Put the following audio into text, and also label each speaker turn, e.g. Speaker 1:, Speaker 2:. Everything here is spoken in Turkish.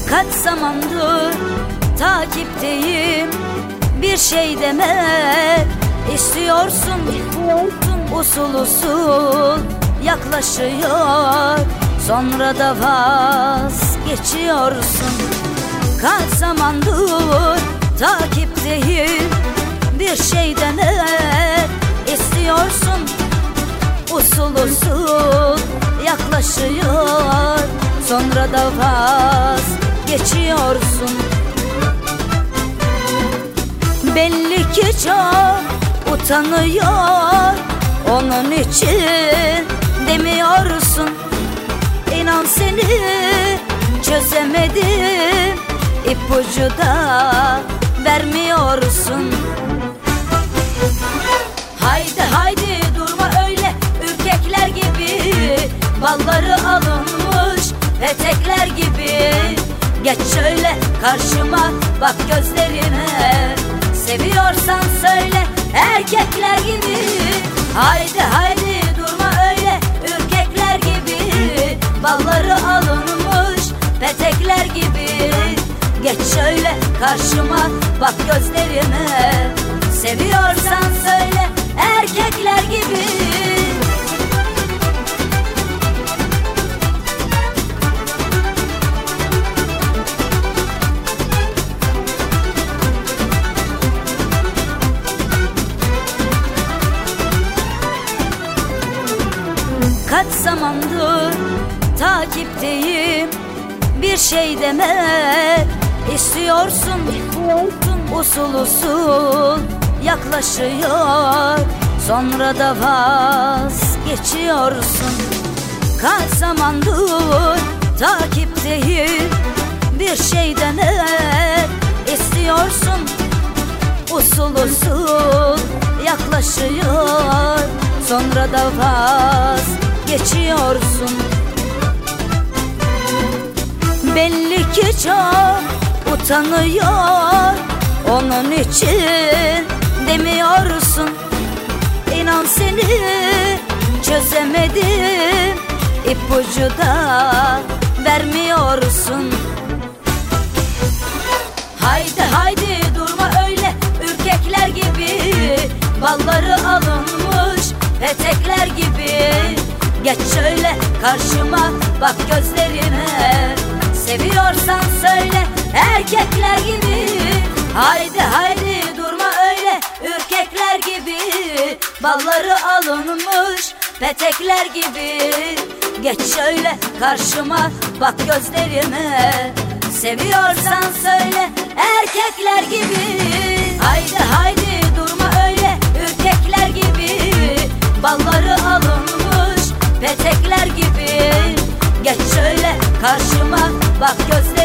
Speaker 1: Kaç zamandır takipteyim, bir şey deme istiyorsun. Usul usul yaklaşıyor, sonra da vazgeçiyorsun. Kaç zamandır takipteyim, bir şey deme istiyorsun. Usul usul yaklaşıyor, sonra da vazgeçiyorsun. Belli ki çok utanıyor, onun için demiyorsun. İnan seni çözemedim, ipucu da vermiyorsun. Haydi haydi durma öyle ürkekler gibi, balları alınmış etekler gibi. Geç şöyle karşıma, bak gözlerime, seviyorsan söyle erkekler gibi. Haydi haydi durma öyle ürkekler gibi, balları alınmış petekler gibi. Geç şöyle karşıma, bak gözlerime, seviyorsan söyle erkekler gibi. Kaç zamandır takipteyim, bir şey deme istiyorsun. Usul usul yaklaşıyor, sonra da vazgeçiyorsun. Kaç zamandır takipteyim, bir şey deme istiyorsun. Usul usul yaklaşıyor, sonra da vazgeçiyorsun. Belli ki çok utanıyor, onun için demiyorsun. İnan seni çözemedim, ipucu da vermiyorsun. Haydi haydi durma öyle ürkekler gibi, balları alınmış etekler gibi. Geç şöyle karşıma, bak gözlerime, seviyorsan söyle erkekler gibi. Haydi haydi durma öyle ürkekler gibi, balları alınmış petekler gibi. Geç şöyle karşıma, bak gözlerime, seviyorsan söyle erkekler gibi. Haydi haydi durma öyle ürkekler gibi, balları alınmış petekler gibi. Geç şöyle karşıma, bak gözlerime,